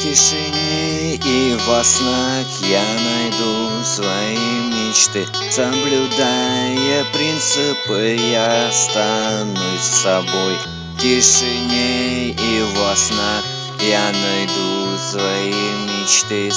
тишине и во снах я найду свои мечты. Соблюдая принципы, я останусь собой. В тишине и во снах я найду свои мечты.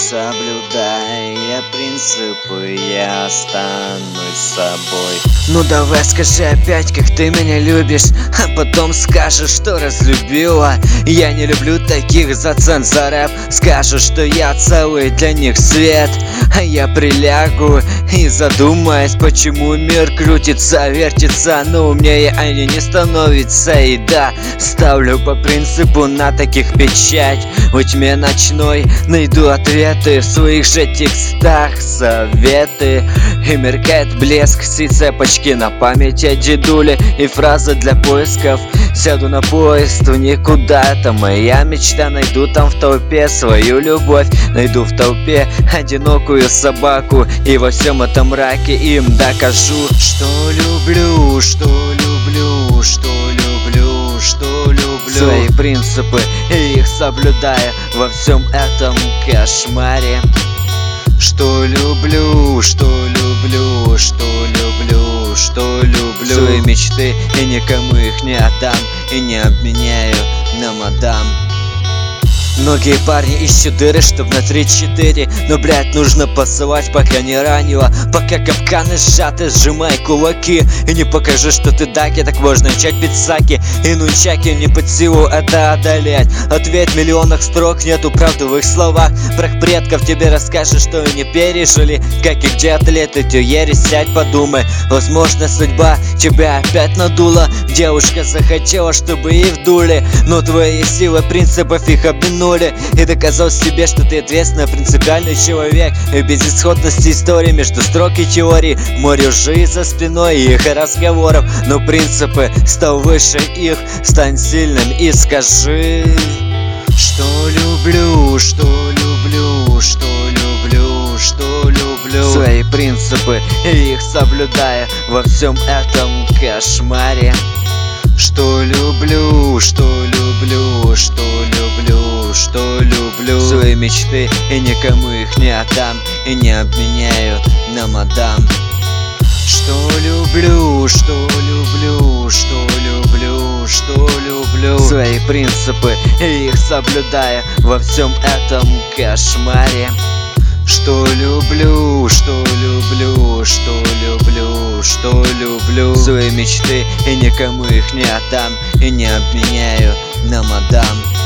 Соблюдая принципы, я останусь собой. Ну давай скажи опять, как ты меня любишь, а потом скажешь, что разлюбила. Я не люблю таких зацен за рэп. Скажешь, что я целый для них свет, а я прилягу и задумаюсь, почему мир крутится, вертится, но умнее они не становятся. И да, ставлю по принципу на таких печать. В тьме ночной найду ответы в своих же текстах, советы. И меркает блеск всей цепочки на память о дедуле. И фраза для поисков: сяду на поезд в никуда. Это моя мечта, найду там в толпе свою любовь. Найду в толпе одинокую собаку, и во всем этом мраке им докажу, что люблю, что люблю, что люблю, что люблю свои принципы, и их соблюдая во всем этом кошмаре. Что люблю, что люблю, что люблю, что люблю свои мечты, и никому их не отдам, и не обменяю на мадам. Многие парни ищут дыры, чтоб на 3-4, но, блядь, нужно посылать, пока не ранило. Пока капканы сжаты, сжимай кулаки, и не покажи, что ты даки. Так можно начать пиццаки, и нунчаки не под силу это одолеть. Ответь в миллионах строк, нету правды в их словах. Про предков тебе расскажешь, что они пережили, как и где атлеты, ты ересь, сядь, подумай. Возможно, судьба тебя опять надула. Девушка захотела, чтобы их вдули, но твои силы принципов их обманули. И доказал себе, что ты ответственный, принципиальный человек. И безысходности истории между строк и теории, море лжи за спиной и их разговоров. Но принципы стал выше их, стань сильным и скажи, что люблю, что люблю, что люблю, что люблю свои принципы, и их соблюдая во всем этом кошмаре. Что люблю, что люблю, что люблю, что люблю свои мечты, и никому их не отдам, и не обменяю на мадам. Что люблю, что люблю, что люблю, что люблю свои принципы, и их соблюдая во всем этом кошмаре. Что люблю, что люблю, что люблю, что люблю свои мечты, и никому их не отдам, и не обменяю на мадам.